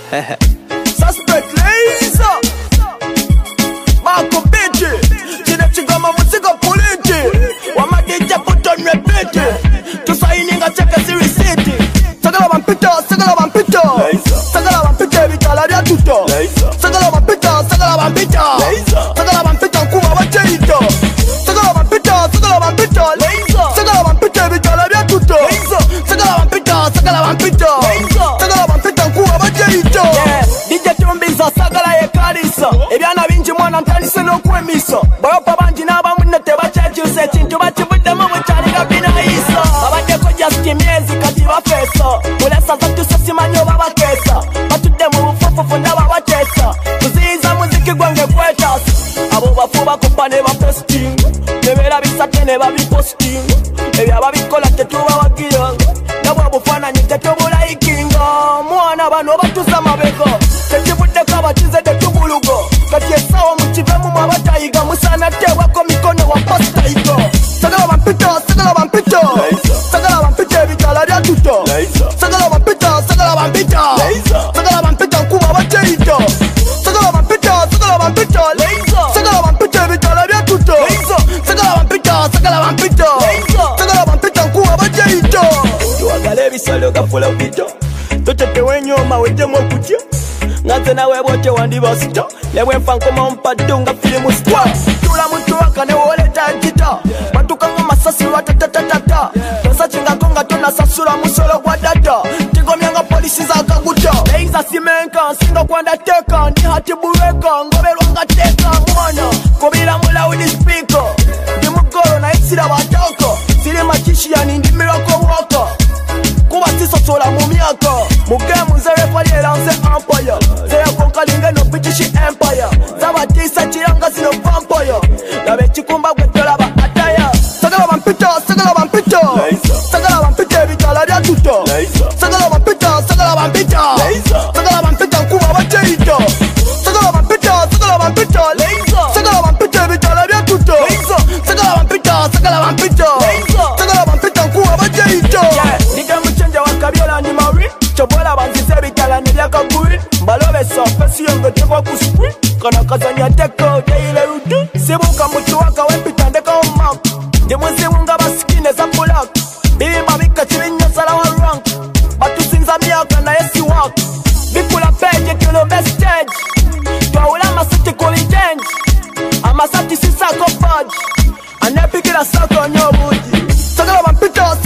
Suspect laser Marco Beche Chine chigama muzika politi Wamadija put on repeat Tusaininga cheke siri city Sagala wampita Sagala wampita Vitala vya tuto Sagala wampita Sagala wampita Kuma wacheito Sagala wampita Sagala wampita Vitala vya tuto Sagala wampita Kuma wacheito DJ tumbiza sagala yekalisa Ebyana bingi mwana ntandise n'okwemisa Bayopa bangi n'abamunne tebakyejjusa ekintu bakivuddemu bukyaliga binayisa Babaddeko just emyezi kati bafeesa Mulesa zatuse simanyi oba bakeesa Batudde mu bufufufu ndaba bateesa Tuziyiza muziki gwange kwetaasa Abo bafu bakuba ne baposting Nebeera bisate ne babiposting Ebyo ababikola tetubawagiranga Nabwe obufaananyi tetubulayikinga Mwana bano batuza mabega Tekivuddeko abakize tetubulugo Kati esawa mukivemu mwabatayiga Musana tewako mikono wa pastayigo Sagala wampita ebitala bya tuto Sagala wampita nkuba bakyeyito Sagala wampita ebitala bya tuto Sagala wampita nkuba bakyeyito Tuwagala ebisalo gafula bito Totetewe nyoma wejemu okutya Nganze nawe bote wandibasita Lewe mfa nkoma mpadu nga filimu star Tula mtu waka ne woleta jita Batuka nga masasi watatatatata Tosachinga konga tona sasura musolo kwa data Tigomya nga polisi za kaguta Leiza simenka nsinga kwa ndateka Ni hati bureka ngobelwa nga teka mwana Kubila mula with the speaker Di mugoro na eksira watoko Siri machishi ya nindimira kwa waka Kuba tiso sola mu myaka Mugemu nze refali eranze empire Zeya konkalinge no British empire Zabatisa chiranga zino vampire Nabe chikumba gwetola ba ataya Sagala wampita ebitala bya tuto Sagala wampita nkuba bakyeyito Sagala wampita ebitala bya tuto Sagala wampita nkuba bakyeyito Kabyola ni mawi Chobola banzize bitala ni byaka kuri Mbalobesa fesi yongo tewa kuspri Kana kazanya teko deile rudu Sibuka mtu waka wempita ndeka omak Ndimuzi wunga basikine za pulak Bima bika chirinya sala wa rank Batusinza miyaka na yesi wak Bikula peje kilo best stage Twaula masati kuli change Amasati sisako badge Anepikira sako nyobuji Sagala wampita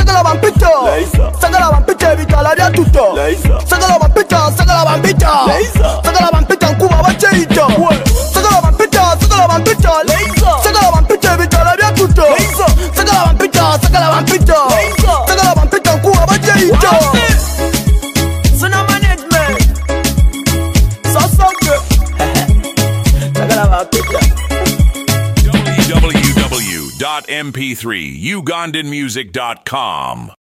ebitala bya tuto Sagala wampita nkuba bakyeyito Sagala wampita ebitala bya tuto Sagala wampita nkuba bakyeyito Suna management Sosoke Sagala wampita www.mp3ugandanmusic.com